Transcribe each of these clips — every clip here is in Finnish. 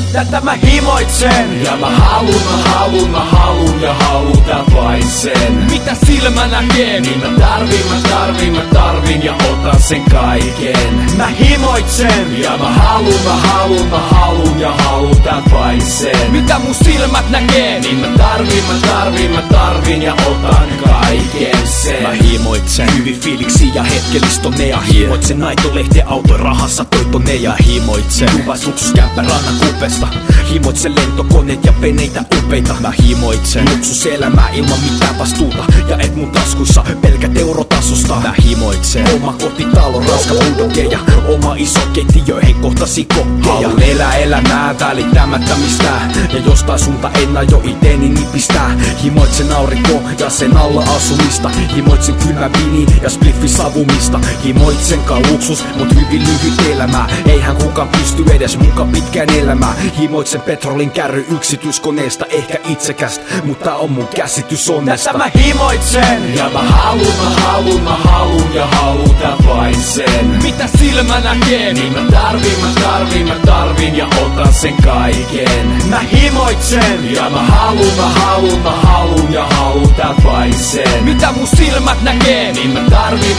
Tätä mä himoitsen. Ja mä haluun ja haluta vain sen, mitä silmä näkee. Niin mä tarvin ja otan sen kaiken. Mä himoitsen. Ja mä haluun ja haluta vain sen, mitä mun silmät näkee. Niin mä tarvin ja otan kaiken sen. Mä himoitsen hyvin fiiliksi ja hetkellistonnea. Himoitsen naitolehteen autoin rahassa toittonea. Himoitsen kuvas luksuskämppä rannan kupesta. Himoitsen lentokoneet ja veneitä upeita. Mä himoitsen luksuselämää ilman mitään vastuuta. Ja et mun taskuissa pelkät eurotasosta. Mä himoitsen oma kotitalo, raska bulldoggeja. Oma iso keittiöihin kohtasi kokkeja. Haluun elää elämää välittämättä mistään. Ja jostain suunta en aio iteni nipistää. Himoitsen aurinko ja sen alla asumista. Himoitsen kylmä vini ja spliffi savumista. Himoitsenkaan luksus, mut hyvin lyhyt elämää. Eihän kukaan pysty edes mukaan pitkään elämää. Himoitsen petrolin kärry yksityiskoneesta. Ehkä itsekästä, mutta on mun käsitys onnesta. Tätä mä himoitsen. Ja mä haluun ja haluta vain sen, mitä silmä näkee. Niin mä tarvin ja otan sen kaiken. Mä himoitsen. Ja mä haluun ja haluta vain sen, mitä mun silmät näkee. Niin mä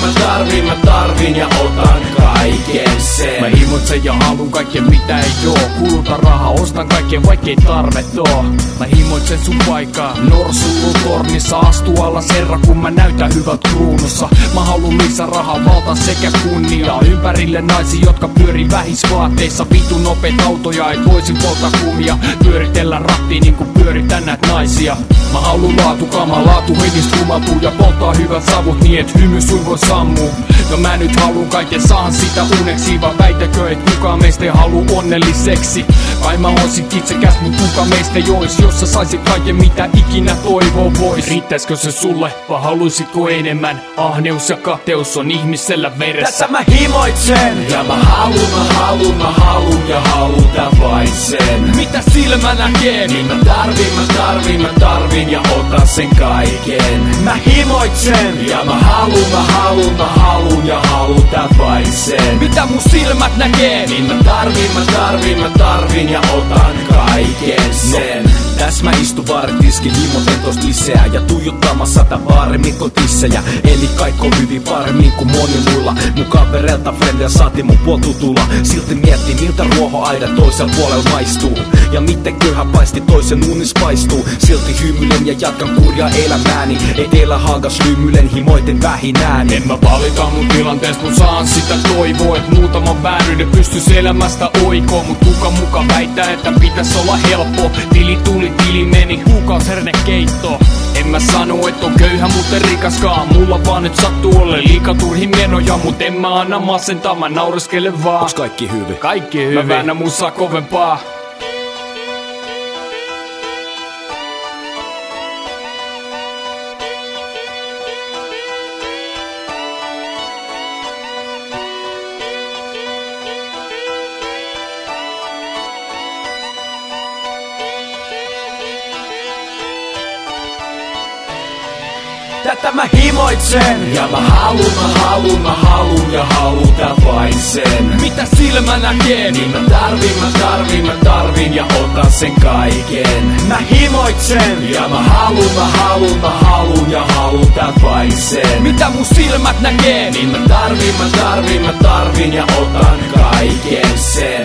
tarvin ja otan kaiken sen. Mä himoitsen ja haluun kaikkea mitä ei oo. Kuluta rahaa, ostan kaikkea vaikkei tarvet oo. Mä himoitsen sun paikkaa Norsullutornissa. Astu alas herra kun mä näytän hyvät kruunussa. Mä haluun lisää rahaa, valta sekä kunnia. Ympärille naisia jotka pyörii vähisvaatteissa. Vitun nopeet autoja et voisin polta kumia. Pyöritellä rattiin niin kuin pyöritän näitä naisia. Mä haluun laatukamaa, laatu henkistä kumatuu. Ja polttaa hyvät savut niin et hymy suin voi sammuu. No mä nyt haluun kaiken saan sitä uneksi. Vaan väitäkö et kukaan meistä ei haluu onnelliseksi. Kai mä oisin itsekäs mut kuka meistä jois. Jos sä saisit kaiken mitä ikinä toivoo vois. Riittäisikö se sulle vai haluisitko enemmän? Ahneus ja kateus on ihmisellä veressä. Tätä mä himoitsen. Ja mä haluun ja haluta vain sen, mitä silmä näkee. Niin mä tarvin ja otan sen kaiken. Mä himoitsen. Ja mä haluun ja haluta vain sen, mitä mun silmät näkee. Niin mä tarvin ja otan kaiken sen. Täs mä istun baaritiski, himoten tosta lisää. Ja tuijottamassa tää paremmin kuin tissejä. Eli kaikko hyvin paremmin kuin moni muilla. Mun kaverelta frendejä saati mun puoltutulla. Silti miettii miltä ruohoaida toisella puolella maistuu. Ja miten köyhä paisti toisen unis paistuu. Silti hymyilen ja jatkan kurjaa elämääni. Etelä Haagas lymyilen himoiten vähinääni. En mä valita mun tilanteesta, mut saan sitä toivoa. Et muutaman vääryyden pystys elämästä oikoon. Mut kuka muka väittää, että pitäis olla helppo. Tili tuli, tili meni, kuukausherne keitto. En mä sano, et on köyhä, mutta rikaskaan. Mulla vaan nyt sattuu olle liika turhin menoja. Mut en mä anna masentaa, mä naureskelen vaan. Onks kaikki hyvin? Kaikki hyvin. Mä väännän musaa kovempaa. Tätä mä himoitsen. Ja mä haluun ja haluta vain sen, mitä silmä näkee. Niin mä tarvin ja otan sen kaiken. Mä himoitsen. Ja mä haluun ja haluta vain sen, mitä mun silmät näkee. Niin mä tarvin ja otan kaiken sen.